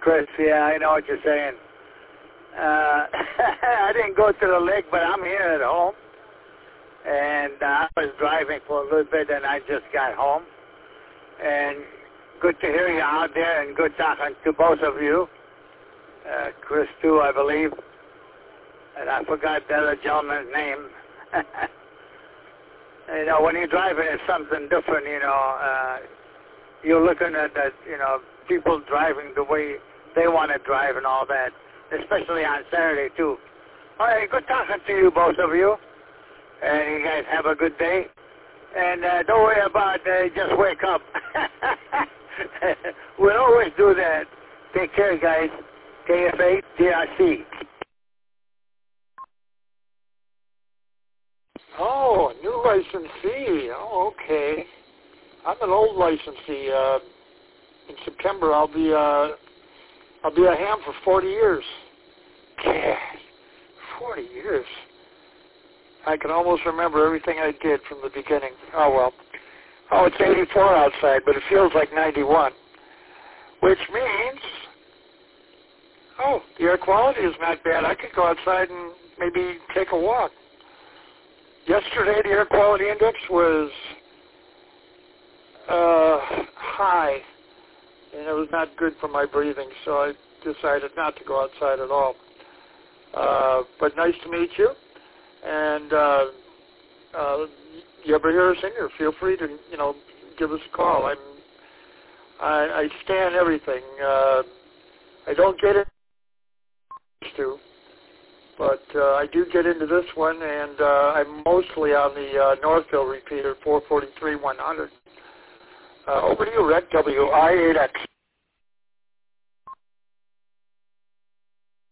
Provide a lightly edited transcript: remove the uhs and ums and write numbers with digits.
Chris. Yeah, I know what you're saying. I didn't go to the lake, but I'm here at home. And I was driving for a little bit, and I just got home. And good to hear you out there, and good talking to both of you. Chris, too, I believe. And I forgot the other gentleman's name. You know, when you're driving, it's something different, you know. You're looking at that, you know, people driving the way they want to drive and all that, especially on Saturday, too. All right, good talking to you, both of you. And you guys have a good day. And don't worry about just wake up. We'll always do that. Take care, guys. KFA, DRC. Oh, new licensee. Oh, okay. I'm an old licensee. In September, I'll be a ham for 40 years. Yeah, 40 years. I can almost remember everything I did from the beginning. Oh, well. Oh, it's 84 outside, but it feels like 91. Which means, oh, the air quality is not bad. I could go outside and maybe take a walk. Yesterday, the air quality index was high, and it was not good for my breathing, so I decided not to go outside at all. But nice to meet you, and you ever hear us in here, feel free to, you know, give us a call. I stand everything. I don't get it to, but I do get into this one, and I'm mostly on the Northville repeater, 443-100. Over to you, Rick, WI8X.